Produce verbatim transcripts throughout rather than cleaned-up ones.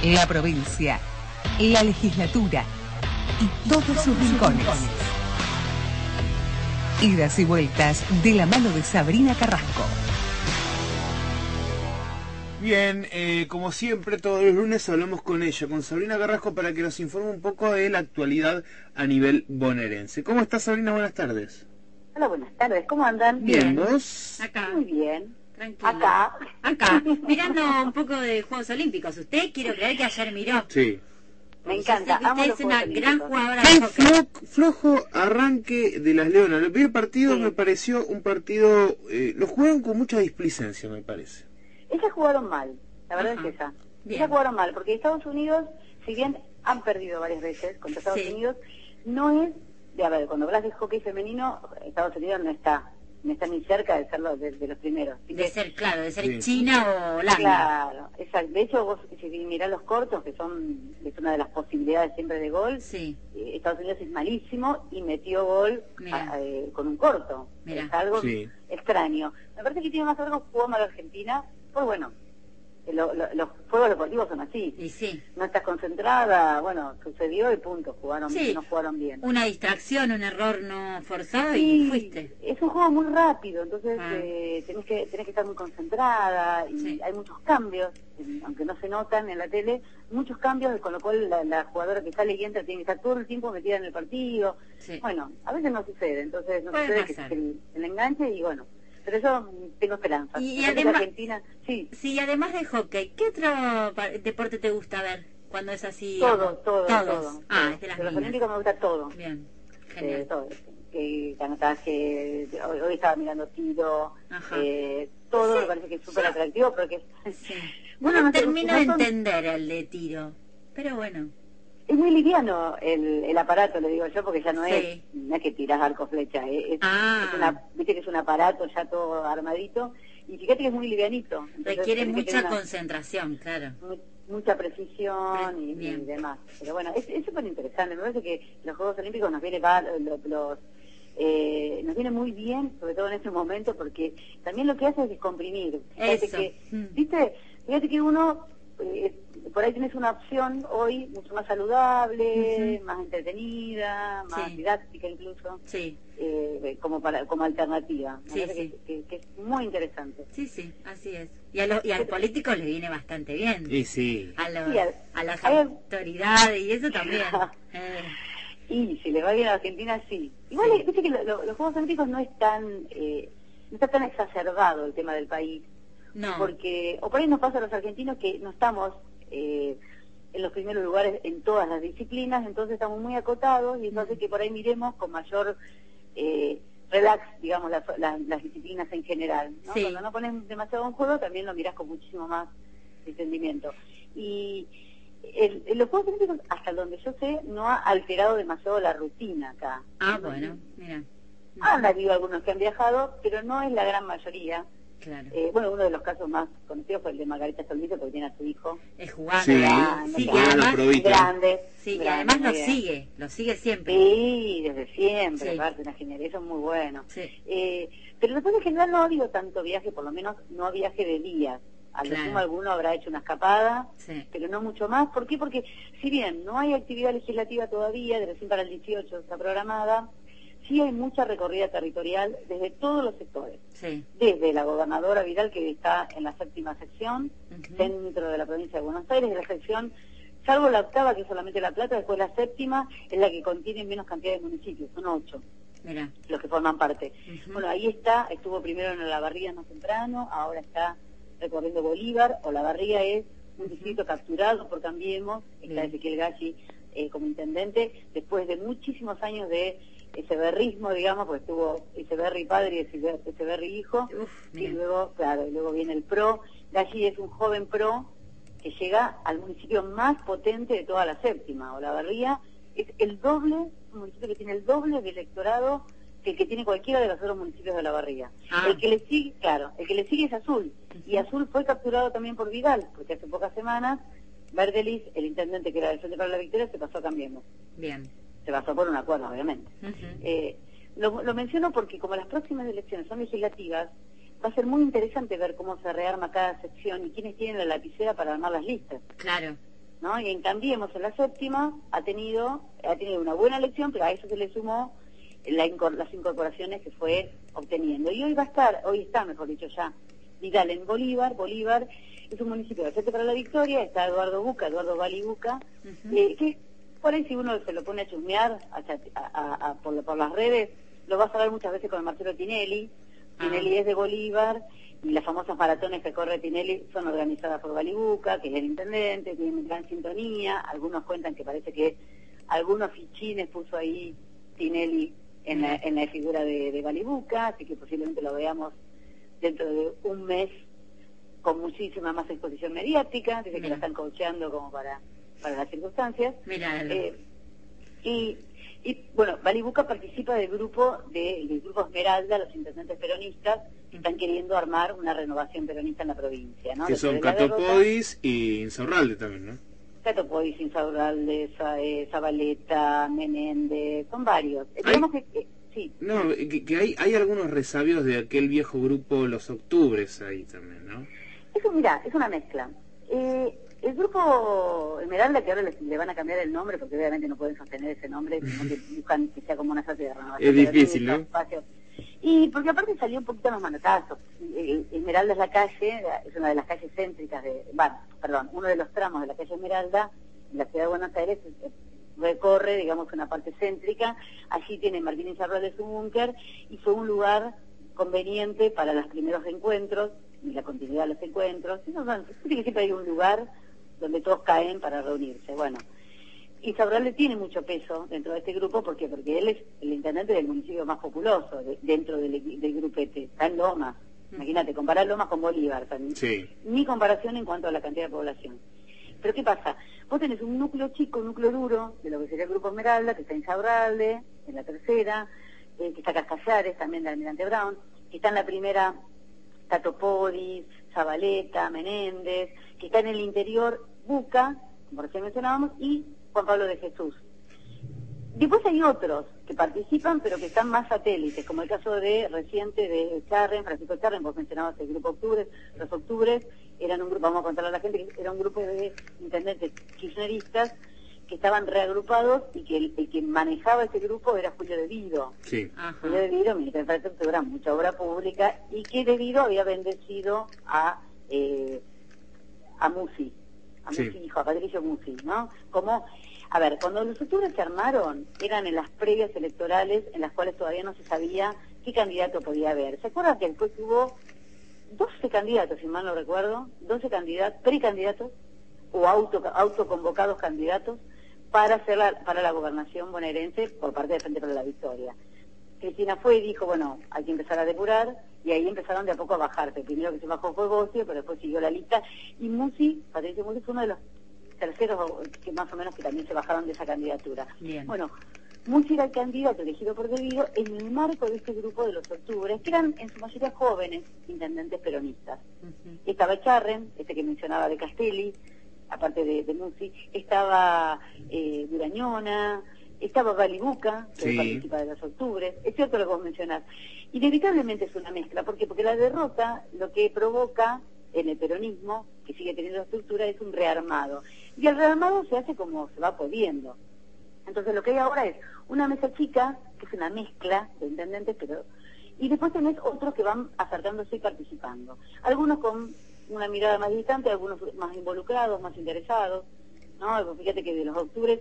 la provincia, la legislatura y todos sus rincones. Idas y vueltas de la mano de Sabrina Carrasco. Bien, eh, como siempre, todos los lunes hablamos con ella, con Sabrina Carrasco, para que nos informe un poco de la actualidad a nivel bonaerense. ¿Cómo estás, Sabrina? Buenas tardes. Hola, buenas tardes. ¿Cómo andan? Bien, ¿vos? Acá. Muy bien. Tranquilo. Acá. Acá, mirando un poco de Juegos Olímpicos. Usted, quiero creer que ayer miró. Sí. Me encanta. Usted Amo los es una Juegos gran Olímpicos. jugadora de Qué hockey. flo- flojo arranque de las Leonas. El primer partido Sí. me pareció un partido... Eh, lo jugaron con mucha displicencia, me parece. Ellas jugaron mal. La verdad Ajá. es esa. Bien. Ellas jugaron mal, porque Estados Unidos, si bien han perdido varias veces contra Estados Sí. Unidos, no es... De, a ver, cuando hablas de hockey femenino, Estados Unidos no está, no está ni cerca de ser los, de, de los primeros. Así De que- ser, claro, de ser Sí. China o Holanda. Claro, exacto. De hecho, vos si mirás los cortos, que son es una de las posibilidades siempre de gol, Sí. eh, Estados Unidos es malísimo y metió gol Mira. a- eh, con un corto. Mira. Es algo Sí. extraño. Me parece que tiene más algo jugó mal Argentina, pues bueno, eh, lo- lo- los juegos deportivos son así. Y sí. No estás concentrada, bueno, sucedió y punto, jugaron, Sí. no jugaron bien. Una distracción, un error no forzado Sí, y fuiste. es un juego muy rápido, entonces Ah. eh, tenés que tenés que estar muy concentrada y Sí. hay muchos cambios, eh, aunque no se notan en la tele, muchos cambios, con lo cual la, la jugadora que sale y entra tiene que estar todo el tiempo metida en el partido. Sí. Bueno, a veces no sucede, entonces no Puede sucede que pasar. se el, el enganche y bueno, pero yo mm, tengo esperanza. Y- y Me parece que además- Argentina, sí, Sí, además de hockey, ¿qué otro pa- deporte te gusta ver cuando es así? todo, digamos? todo, Todos. todo. Ah, todo. es de las los mías. olímpicos me gusta todo. Bien, Eh, genial. todo, eh, canotaje, hoy, hoy estaba mirando tiro, Ajá. eh, todo Sí, me parece que es súper sí. atractivo porque es, Sí. Bueno, no no sé, termino no de son- entender el de tiro, pero bueno. es muy liviano el, el aparato, le digo yo, porque ya no Sí. es, no es que tirás arco flecha, eh, es, Ah. es una, viste que es un aparato ya todo armadito, y fíjate que es muy livianito. Entonces, Requiere tenés que mucha tener una- concentración, claro. mu- mucha precisión y, y Bien. demás. Pero bueno, es es súper interesante. Me parece que los Juegos Olímpicos nos viene va- los, los, eh, nos viene muy bien, sobre todo en este momento, porque también lo que hace es descomprimir. Fíjate Eso. que, Mm. viste, fíjate que uno eh, por ahí tienes una opción hoy mucho más saludable, Ujú. más entretenida, más Sí. didáctica incluso, Sí, eh, como para como alternativa. Me Sí, parece sí. que, que- que es muy interesante. sí, sí, así es. Y a, los y a los políticos les viene bastante bien. Y sí. A, los, Sí, a- a las a ver. autoridades y eso también. Eh, Y si le va bien a Argentina, sí. Igual, Sí. viste que lo- lo- los Juegos Olímpicos no es tan, eh, no está tan exacerbado el tema del país. no. Porque, o por ahí nos pasa a los argentinos que no estamos eh, en los primeros lugares en todas las disciplinas, entonces estamos muy acotados y eso hace Mm. que por ahí miremos con mayor eh, relax, digamos, las, las, las disciplinas en general, ¿no? Sí. Cuando no pones demasiado en juego, también lo mirás con muchísimo más entendimiento. Y el, el- los Juegos Olímpicos, hasta donde yo sé, no ha alterado demasiado la rutina acá. Ah, bueno, mira. Han habido algunos que han viajado, pero no es la gran mayoría. Claro. Eh, bueno, uno de los casos más conocidos fue el de Margarita Solvito, porque tiene a su hijo Es jugar. Sí, grande, sí, y bueno, además, probito. grande. sí, y grande, además muy lo bien. sigue, lo sigue siempre. Sí, desde siempre, Sí. aparte, una genialidad, eso es muy bueno. Sí. Eh, pero después en general no ha habido tanto viaje, por lo menos no viaje de días. A lo Claro. sumo alguno habrá hecho una escapada, Sí. pero no mucho más. ¿Por qué? Porque si bien no hay actividad legislativa todavía, de recién para el dieciocho está programada, sí hay mucha recorrida territorial desde todos los sectores. Sí. Desde la gobernadora Vidal, que está en la séptima sección, Ujú. dentro de la provincia de Buenos Aires, de la sección, salvo la octava, que es solamente La Plata, después la séptima es la que contiene menos cantidad de municipios, son ocho Mira. los que forman parte. Ujú. Bueno, ahí está, estuvo primero en La Barriga más temprano, ahora está recorriendo Bolívar, o La Barriga es un distrito capturado por Cambiemos, está Bien. Ezequiel Galli eh, como intendente, después de muchísimos años de echeverrismo, digamos, porque estuvo Echeverri padre y Echever- Echeverri hijo, Uf, y mira. luego, claro, y luego viene el PRO. Galli es un joven PRO que llega al municipio más potente de toda la séptima, Olavarría es el doble, un municipio que tiene el doble de electorado que el que tiene cualquiera de los otros municipios de Olavarría. Ah. El que le sigue, claro, el que le sigue es Azul, y Azul fue capturado también por Vidal, porque hace pocas semanas Verdelis, el intendente que era del Frente para la Victoria, se pasó a Cambiemos. Bien. Se pasó por un acuerdo, obviamente. Ujú. Eh, lo, lo menciono porque como las próximas elecciones son legislativas, va a ser muy interesante ver cómo se rearma cada sección y quiénes tienen la lapicera para armar las listas. Claro. ¿no? Y en Cambiemos, en la séptima, ha tenido ha tenido una buena elección, pero a eso se le sumó la incor las incorporaciones que fue obteniendo. Y hoy va a estar, hoy está, mejor dicho ya, Vidal en Bolívar. Bolívar es un municipio de para la Victoria, está Eduardo Buca, Eduardo Bali Buca, uh-huh. eh, que por ahí si uno se lo pone a chusmear a, a, a, por, por las redes, lo va a hablar muchas veces con Marcelo Tinelli. Uh-huh. Tinelli es de Bolívar, y las famosas maratones que corre Tinelli son organizadas por Bali Buca, que es el intendente, tienen gran sintonía. Algunos cuentan que parece que algunos fichines puso ahí Tinelli en la, en la figura de, de Bali Buca, así que posiblemente lo veamos dentro de un mes con muchísima más exposición mediática, desde que la están coacheando como para, para las circunstancias. Eh, y, y bueno, Bali Buca participa del grupo de, del grupo Esmeralda, los intendentes peronistas, que están queriendo armar una renovación peronista en la provincia, ¿no? Que son Cato Podis y Insaurralde también, ¿no? Cato Podis, Insaurralde, Zabaleta, Menéndez, son varios. Digamos que, eh, sí. No, que, que hay, hay algunos resabios de aquel viejo grupo Los Octubres ahí también, ¿no? Eso, mira, es una mezcla. Eh, el grupo Esmeralda, que ahora les, le van a cambiar el nombre, porque obviamente no pueden sostener ese nombre, sino que buscan que sea como una suerte de renovación. Es difícil, ¿no? Espacio. Y porque aparte salió un poquito los manotazos. Esmeralda es la calle, es una de las calles céntricas de, bueno, perdón, uno de los tramos de la calle Esmeralda, en la ciudad de Buenos Aires, recorre, digamos, una parte céntrica. Allí tiene Martín Insaurralde su búnker, y fue un lugar conveniente para los primeros encuentros y la continuidad de los encuentros. No, no, siempre hay un lugar donde todos caen para reunirse. Bueno, Insaurralde tiene mucho peso dentro de este grupo, ¿por qué? Porque él es el intendente del municipio más populoso de, dentro del, del grupete, está en Lomas. Imagínate, comparar Lomas con Bolívar también. Sí. Ni comparación en cuanto a la cantidad de población. Pero ¿qué pasa? Vos tenés un núcleo chico, un núcleo duro, de lo que sería el grupo Esmeralda, que está Insaurralde, en la tercera, eh, que está Cascallares, también de Almirante Brown, que está en la primera Cato Podis, Zabaleta, Menéndez, que está en el interior Buca, como recién mencionábamos, y Juan Pablo de Jesús. Después hay otros que participan, pero que están más satélites, como el caso de reciente de Charren, Francisco Charren, vos mencionabas el grupo Octubres. Los Octubres eran un grupo, vamos a contarle a la gente, que era un grupo de intendentes kirchneristas que estaban reagrupados, y que el, el que manejaba ese grupo era Julio De Vido. Sí. Julio De Vido, ministro de Infraestructura, mucha obra pública, y que De Vido había bendecido a eh, a Musi, a Musi, sí. hijo, a Patricio Musi, ¿no? Como, a ver, cuando los Octubres se armaron, eran en las previas electorales en las cuales todavía no se sabía qué candidato podía haber. ¿Se acuerdan que después hubo doce candidatos, si mal no recuerdo, doce candidatos, precandidatos o auto, autoconvocados candidatos para hacer la, para la gobernación bonaerense por parte de Frente para la Victoria? Cristina fue y dijo, bueno, hay que empezar a depurar, y ahí empezaron de a poco a bajarse. El primero que se bajó fue Bocio, pero después siguió la lista, y Musi, Patricio Musi, fue uno de los terceros que más o menos que también se bajaron de esa candidatura. Bien. Bueno, Musi era el candidato elegido por De Vido en el marco de este grupo de los Octubres, que eran en su mayoría jóvenes intendentes peronistas. Uh-huh. Estaba Charren, este que mencionaba de Castelli, aparte de, de Musi, estaba eh, Durañona, estaba Bali Buca, que sí. participa de los Octubres, es cierto lo que vos mencionás. Inevitablemente es una mezcla, ¿por qué? Porque la derrota lo que provoca en el peronismo, que sigue teniendo estructura, es un rearmado. Y el rearmado se hace como se va pudiendo. Entonces lo que hay ahora es una mesa chica, que es una mezcla de intendentes, pero y después tenés otros que van acercándose y participando. Algunos con una mirada más distante, algunos más involucrados, más interesados, ¿no? Fíjate que de los Octubres,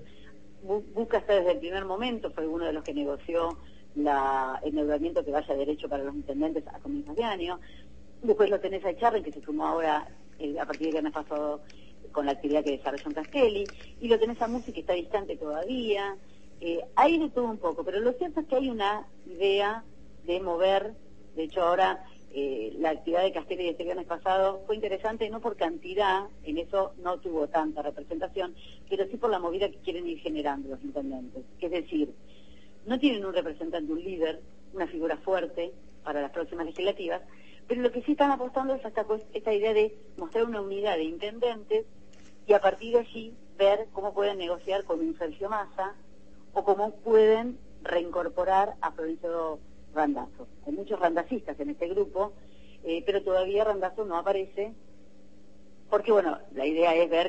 Buca está desde el primer momento, fue uno de los que negoció la, el endeudamiento que vaya derecho para los intendentes a comienzos de año. Después lo tenés a Charren, que se sumó ahora eh, a partir del viernes pasado con la actividad que desarrolló en Castelli, y lo tenés a Musi, que está distante todavía. Eh, hay de todo un poco, pero lo cierto es que hay una idea de mover. De hecho ahora eh, la actividad de Castelli de este viernes pasado fue interesante, no por cantidad, en eso no tuvo tanta representación, pero sí por la movida que quieren ir generando los intendentes. Es decir, no tienen un representante, un líder, una figura fuerte para las próximas legislativas, pero lo que sí están apostando es hasta pues, esta idea de mostrar una unidad de intendentes, y a partir de allí ver cómo pueden negociar con un Sergio Massa, o cómo pueden reincorporar a Florencio Randazzo. Hay muchos randacistas en este grupo, eh, pero todavía Randazzo no aparece, porque bueno, la idea es ver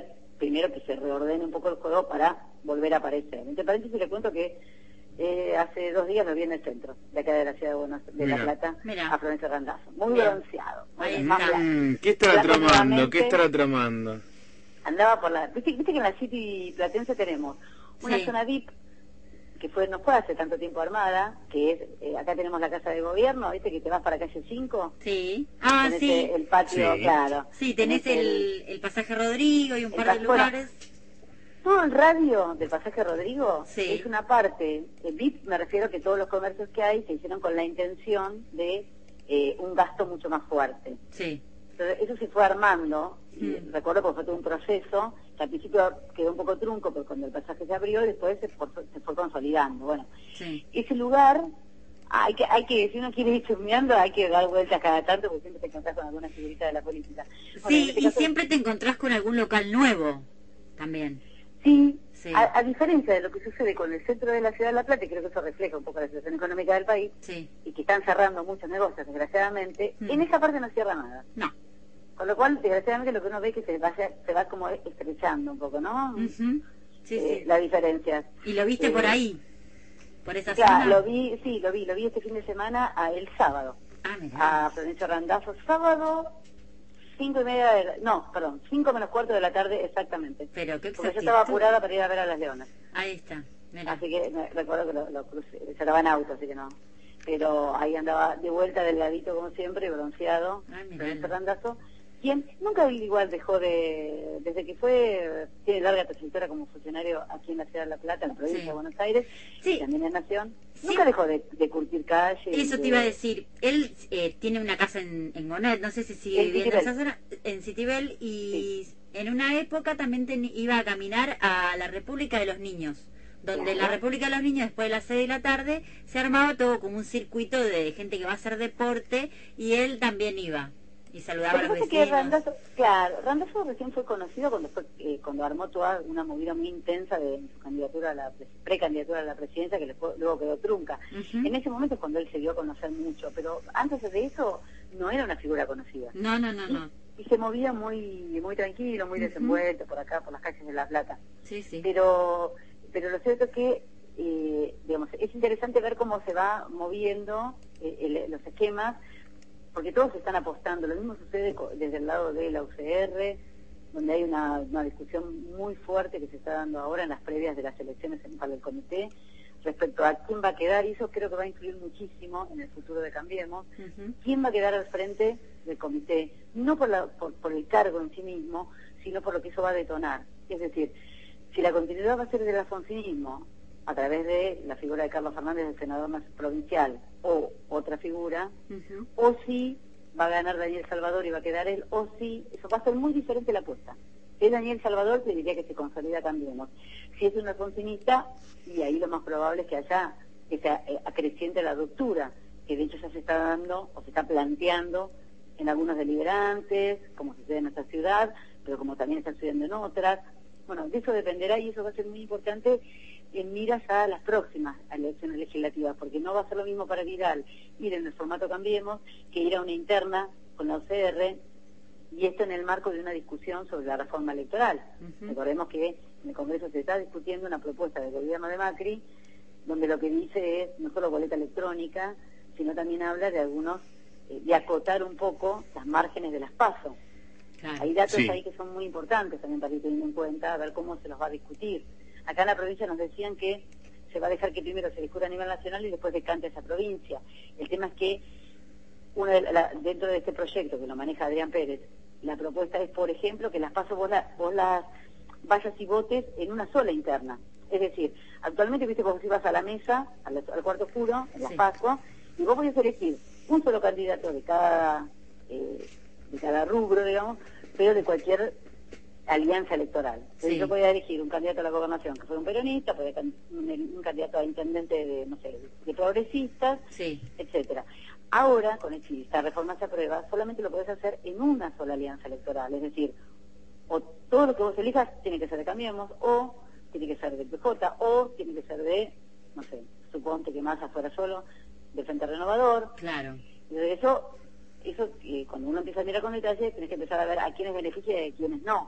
primero que se reordene un poco el juego para volver a aparecer. Entre paréntesis le cuento que eh, hace dos días lo vi en el centro, de acá de la ciudad de, Buenos, de La Plata, Mira. a Florencio Randazzo. Muy Bien. bronceado. Muy Ahí bien, está. más blanco. Mm, ¿Qué estará Blanco tramando? nuevamente. ¿Qué estará tramando? Andaba por la... ¿Viste, viste que en la City Platense tenemos una Sí. zona V I P que fue no fue hace tanto tiempo armada, que es, eh, acá tenemos la Casa de Gobierno, ¿viste? Que te vas para calle cinco. Sí. Ah, Tenés sí. el patio, Sí. claro. Sí, tenés el, el pasaje Rodrigo y un el par pas- de bueno, lugares. Todo el radio del pasaje Rodrigo Sí. es una parte, el V I P me refiero que todos los comercios que hay se hicieron con la intención de eh, un gasto mucho más fuerte. Sí. Entonces, eso se fue armando, y Mm. recuerdo porque fue todo un proceso, que al principio quedó un poco trunco, pero cuando el pasaje se abrió, después se fue, se fue consolidando. Bueno, Sí. ese lugar, hay que, hay que, si uno quiere ir chusmeando, hay que dar vueltas cada tanto, porque siempre te encontrás con alguna figurita de la política. Bueno, en Sí, este y caso- siempre te encontrás con algún local nuevo también. Sí, Sí. A, a diferencia de lo que sucede con el centro de la ciudad de La Plata, y creo que eso refleja un poco la situación económica del país, Sí. y que están cerrando muchos negocios, desgraciadamente, Mm. en esa parte no cierra nada. No. Con lo cual, desgraciadamente, lo que uno ve es que se, vaya, se va como estrechando un poco, ¿no? Ujú. Sí, Eh, sí. La diferencia. ¿Y lo viste Eh, por ahí? ¿Por esa Claro, zona? lo vi, sí, lo vi, lo vi este fin de semana a, el sábado, Ah, mira. a Florencio Randazzo, sábado, cinco y media de la, no, perdón, cinco menos cuarto de la tarde exactamente. Pero qué Porque yo exactitud. estaba apurada para ir a ver a las leonas. Ahí está. Mira. Así que me, recuerdo que lo, lo crucé, yo estaba en auto, así que no. Pero ahí andaba de vuelta delgadito como siempre, bronceado, Ay, miralo. Florencio Randazzo, quien nunca igual dejó de, desde que fue, tiene larga trayectoria como funcionario aquí en la ciudad de La Plata, en la provincia Sí. de Buenos Aires, Sí. y también en Nación, Sí. nunca dejó de, de curtir calle. Eso de- te iba a decir. Él eh, tiene una casa en, en Gonet, no sé si sigue En viviendo en esa Citibel. zona, en Citibel, y en una época también ten- iba a caminar a la República de los Niños, donde en la Claro. República de los Niños, después de las seis de la tarde, se armaba todo como un circuito de gente que va a hacer deporte, y él también iba, y saludaba a Lo los que pasa es que vecinos. Randazzo, claro, Randazzo recién fue conocido cuando fue eh, cuando armó toda una movida muy intensa de su candidatura a la pre- precandidatura a la presidencia que le fue- luego quedó trunca. Ujú. En ese momento es cuando él se dio a conocer mucho, pero antes de eso no era una figura conocida. No, no, no, no. Y se movía muy muy tranquilo, muy Ujú. desenvuelto por acá, por las calles de La Plata. Sí, sí. Pero pero lo cierto es que eh, digamos, es interesante ver cómo se va moviendo eh, el- los esquemas, porque todos están apostando. Lo mismo sucede co- desde el lado de la U C R, donde hay una, una discusión muy fuerte que se está dando ahora en las previas de las elecciones en- para el comité respecto a quién va a quedar, y eso creo que va a influir muchísimo en el futuro de Cambiemos. Ujú. ¿Quién va a quedar al frente del comité? No por, la, por, por el cargo en sí mismo, sino por lo que eso va a detonar. Es decir, si la continuidad va a ser del alfonsinismo, a través de la figura de Carlos Fernández, el senador más provincial, o otra figura, Ujú. o si va a ganar Daniel Salvador y va a quedar él, o si, eso va a ser muy diferente la apuesta. Si es Daniel Salvador, te diría que se consolida Cambiemos. Si es un alfonsinista, y ahí lo más probable es que haya, que se eh, acreciente la ruptura, que de hecho ya se está dando, o se está planteando en algunos deliberantes, como sucede en nuestra ciudad, pero como también está sucediendo en otras. Bueno, de eso dependerá, y eso va a ser muy importante en miras a las próximas elecciones legislativas, porque no va a ser lo mismo para Vidal ir en el formato Cambiemos que ir a una interna con la U C R, y esto en el marco de una discusión sobre la reforma electoral. Ujú. Recordemos que en el Congreso se está discutiendo una propuesta del gobierno de Macri, donde lo que dice es no solo boleta electrónica, sino también habla de algunos, eh, de acotar un poco las márgenes de las PASO. Claro. Hay datos Sí. ahí que son muy importantes también para ir teniendo en cuenta, a ver cómo se los va a discutir. Acá en la provincia nos decían que se va a dejar que primero se discute a nivel nacional y después decante esa provincia. El tema es que una de la- dentro de este proyecto que lo maneja Adrián Pérez, la propuesta es, por ejemplo, que las PASO vos, la- vos las vayas y votes en una sola interna. Es decir, actualmente, viste, vos ibas a la mesa, al, al cuarto oscuro, en las Sí. PASO, y vos podías elegir un solo candidato de cada, eh, de cada rubro, digamos, pero de cualquier alianza electoral. Entonces Sí. yo podía elegir un candidato a la gobernación que fuera un peronista, podía can- un, un candidato a intendente de, no sé, de progresistas, Sí. etcétera. Ahora, con el, si esta reforma se aprueba, solamente lo podés hacer en una sola alianza electoral, es decir, o todo lo que vos elijas tiene que ser de Cambiemos, o tiene que ser del P J, o tiene que ser de, no sé, suponte que Massa fuera solo, de Frente Renovador. Claro. Y de eso, eso eh, cuando uno empieza a mirar con detalle, tenés que empezar a ver a quiénes beneficia y a quiénes no.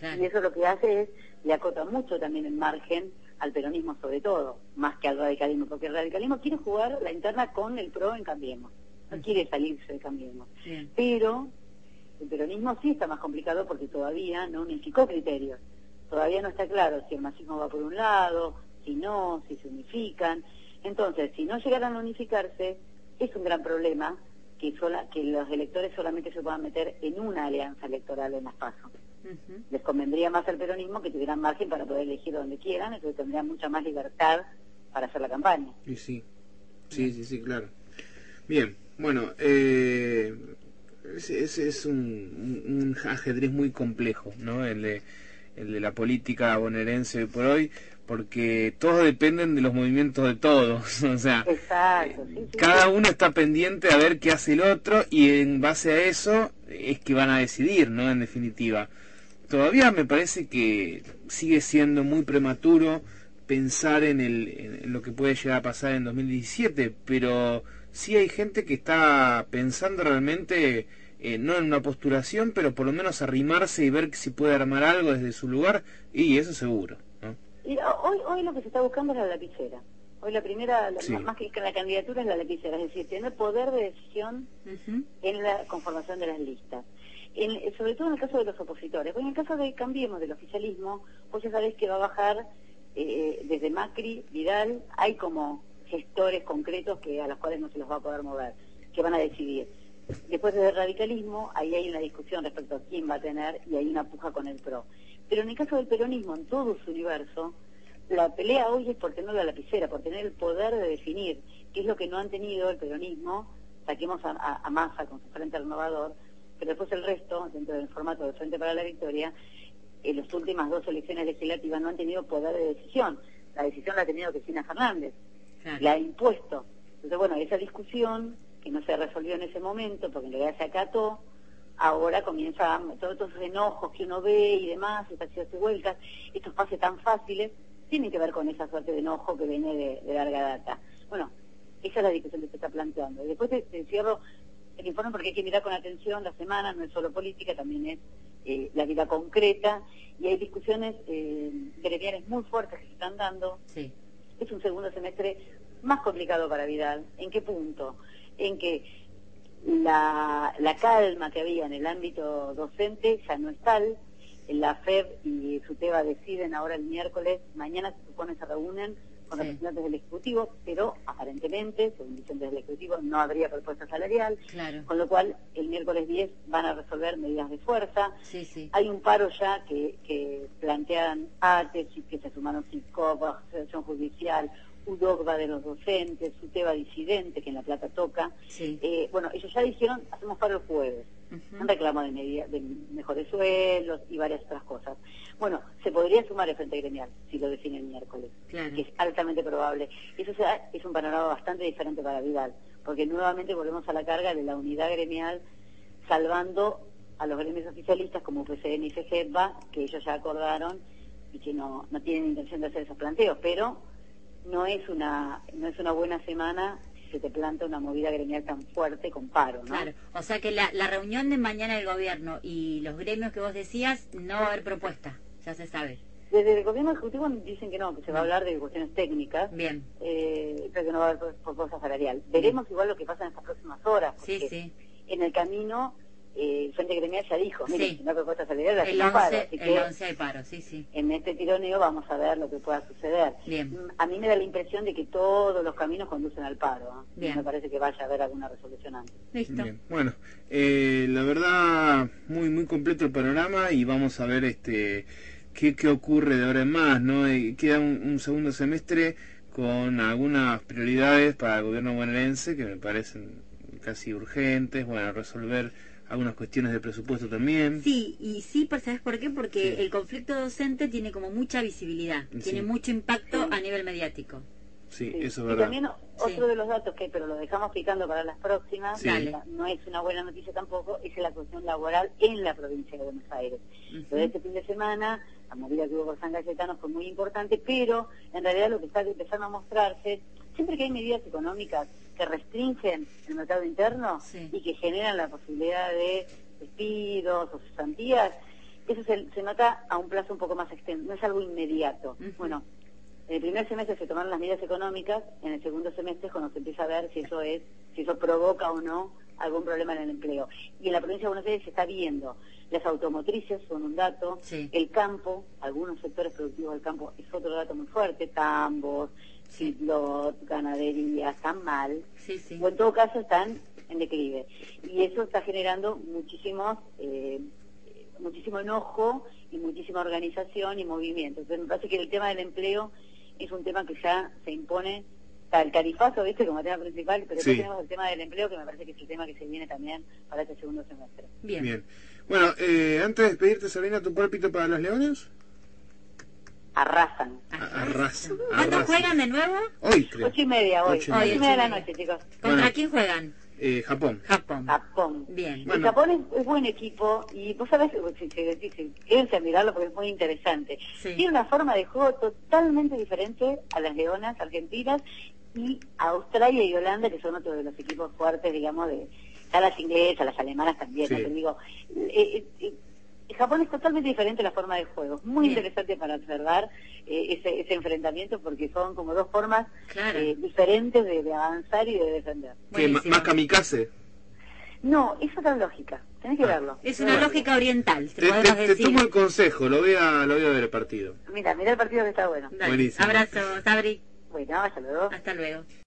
Claro. Y eso lo que hace es, le acota mucho también el margen al peronismo sobre todo, más que al radicalismo, porque el radicalismo quiere jugar la interna con el PRO en Cambiemos, no Ujú. quiere salirse de Cambiemos. Bien. Pero el peronismo sí está más complicado porque todavía no unificó criterios. Todavía no está claro si el masismo va por un lado, si no, si se unifican. Entonces, si no llegaran a unificarse, es un gran problema que, sola, que los electores solamente se puedan meter en una alianza electoral en las PASO. Ujú. Les convendría más al peronismo que tuvieran margen para poder elegir donde quieran, entonces tendrían mucha más libertad para hacer la campaña. Y sí, sí, sí, sí, claro. Bien, bueno, eh, ese, ese es un, un, un ajedrez muy complejo, ¿no? El de, el de la política bonaerense hoy por hoy, porque todos dependen de los movimientos de todos, o sea, Exacto, sí, sí, cada sí. uno está pendiente a ver qué hace el otro y en base a eso es que van a decidir, ¿no? En definitiva. Todavía me parece que sigue siendo muy prematuro pensar en, el, en lo que puede llegar a pasar en dos mil diecisiete, pero sí hay gente que está pensando realmente, eh, no en una postulación, pero por lo menos arrimarse y ver si puede armar algo desde su lugar, y eso seguro, ¿no? Y hoy, hoy lo que se está buscando es la lapicera. Hoy la primera, la- Sí. más que la candidatura, es la lapicera, es decir, tener poder de decisión Ujú. en la conformación de las listas. En, sobre todo en el caso de los opositores. Pues en el caso de Cambiemos, del oficialismo, vos ya sabés que va a bajar eh, desde Macri, Vidal, hay como gestores concretos que a los cuales no se los va a poder mover, que van a decidir. Después del radicalismo, ahí hay una discusión respecto a quién va a tener y hay una puja con el PRO. Pero en el caso del peronismo, en todo su universo, la pelea hoy es por tener la lapicera, por tener el poder de definir qué es lo que no han tenido el peronismo, saquemos a, a, a Massa con su Frente Renovador, pero después el resto, dentro del formato del Frente para la Victoria, en las últimas dos elecciones legislativas no han tenido poder de decisión. La decisión la ha tenido Cristina Fernández, Claro. la ha impuesto. Entonces, bueno, esa discusión, que no se resolvió en ese momento, porque en realidad se acató, ahora comienza todos esos enojos que uno ve y demás, estas idas y vueltas, estos pases tan fáciles, tienen que ver con esa suerte de enojo que viene de, de larga data. Bueno, esa es la discusión que se está planteando. Y después te, te cierro el informe porque hay que mirar con atención la semana, no es solo política, también es eh, la vida concreta, y hay discusiones eh, gremiales muy fuertes que se están dando. Sí. Es un segundo semestre más complicado para Vidal. ¿En qué punto? En que la, la calma que había en el ámbito docente ya no es tal. La F E B y SUTEBA deciden ahora el miércoles, mañana se supone se reúnen con Sí. representantes del Ejecutivo, pero aparentemente, según dicen desde el Ejecutivo, no habría propuesta salarial, Claro. con lo cual el miércoles diez van a resolver medidas de fuerza. Sí, sí. Hay un paro ya que, que plantean A T E S, que se sumaron SICOP, Asociación Judicial, UDOCBA de los docentes, SUTEBA disidente, que en La Plata toca. Sí. Eh, bueno, ellos ya dijeron, hacemos paro el jueves. Ujú. Un reclamo de, medida, de mejores sueldos y varias otras cosas. Bueno, se podría sumar el Frente Gremial si lo define el miércoles, Claro. que es altamente probable. Eso será, es un panorama bastante diferente para Vidal, porque nuevamente volvemos a la carga de la unidad gremial, salvando a los gremios oficialistas como P C N y FEGEPA, que ellos ya acordaron y que no, no tienen intención de hacer esos planteos, pero no es una no es una buena semana si se te planta una movida gremial tan fuerte con paro, ¿no? Claro, o sea que la, la reunión de mañana del gobierno y los gremios que vos decías, no va a haber propuesta, ya se sabe. Desde el gobierno ejecutivo dicen que no, que se va a Bien. hablar de cuestiones técnicas, Bien, eh, pero que no va a haber propuesta salarial. Veremos igual lo que pasa en estas próximas horas, porque sí, sí. en el camino eh, el Frente Gremial ya dijo, mire, Sí. si no hay propuesta salarial, la El hacemos paro, once, así el que once hay paro, sí, sí. en este tironeo vamos a ver lo que pueda suceder. Bien. Mm, A mí me da la impresión de que todos los caminos conducen al paro, ¿eh? Bien. Me parece que vaya a haber alguna resolución antes. Listo. Bien, bueno, eh, la verdad muy muy completo el panorama y vamos a ver este qué, qué ocurre de ahora en más, ¿no? Eh, queda un, un segundo semestre con algunas prioridades para el gobierno bonaerense que me parecen casi urgentes, bueno, resolver algunas cuestiones de presupuesto también. Sí, y sí, pero ¿sabes por qué? Porque Sí. el conflicto docente tiene como mucha visibilidad, Sí. tiene mucho impacto Sí. a nivel mediático. Sí, Sí. eso es Y verdad. también otro Sí. de los datos que, pero lo dejamos picando para las próximas, Sí. Dale. no es una buena noticia tampoco, es la cuestión laboral en la provincia de Buenos Aires. Ujú. Lo de este fin de semana, la movida que hubo por San Cayetano fue muy importante, pero en realidad lo que está empezando a mostrarse, siempre que hay medidas económicas que restringen el mercado interno Sí. y que generan la posibilidad de despidos o cesantías, eso se, se nota a un plazo un poco más extenso, no es algo inmediato. Uh-huh. Bueno, en el primer semestre se tomaron las medidas económicas, en el segundo semestre es cuando se empieza a ver si eso es, si eso provoca o no algún problema en el empleo. Y en la provincia de Buenos Aires se está viendo. Las automotrices son un dato, sí. El campo, algunos sectores productivos del campo es otro dato muy fuerte, tambos, sí. feedlot, ganadería, están mal, sí, sí. o en todo caso están en declive. Y eso está generando muchísimos, eh, muchísimo enojo y muchísima organización y movimiento. Entonces me parece que el tema del empleo es un tema que ya se impone, está el tarifazo, ¿viste?, como tema principal, pero Sí. después tenemos el tema del empleo, que me parece que es el tema que se viene también para este segundo semestre. Bien. Bien. Bueno, eh, antes de despedirte, Sabrina, ¿tu pálpito para los Leones? Arrasan. A- Arrasa. ¿Cuándo arrasa. juegan de nuevo? Hoy, creo. Ocho y media hoy, Ocho y ocho y media. media de la noche, chicos. ¿Contra Bueno. quién juegan? Eh, Japón. Japón. Japón. Bien. Bueno. El Japón es, es buen equipo y vos sabés, si, si, si, quédense a mirarlo porque es muy interesante. Sí. Tiene una forma de juego totalmente diferente a las leonas argentinas y a Australia y Holanda, que son otros de los equipos fuertes, digamos, de a las inglesas, las alemanas también, Sí. ¿no? Te digo, eh, eh, eh, Japón es totalmente diferente la forma de juego. Es muy Bien. interesante para observar eh, ese, ese enfrentamiento porque son como dos formas Claro. eh, diferentes de, de avanzar y de defender. ¿Qué, ma- Buenísimo. más kamikaze? No, es otra lógica, tenés que Ah. verlo. Es una Bueno. lógica oriental, te, Te, te- podemos te decir. tomo el consejo, lo voy a, lo voy a ver el partido. Mira, mira el partido que está bueno. Dale. Buenísimo. Abrazo, Sabri. Bueno, hasta luego. Hasta luego.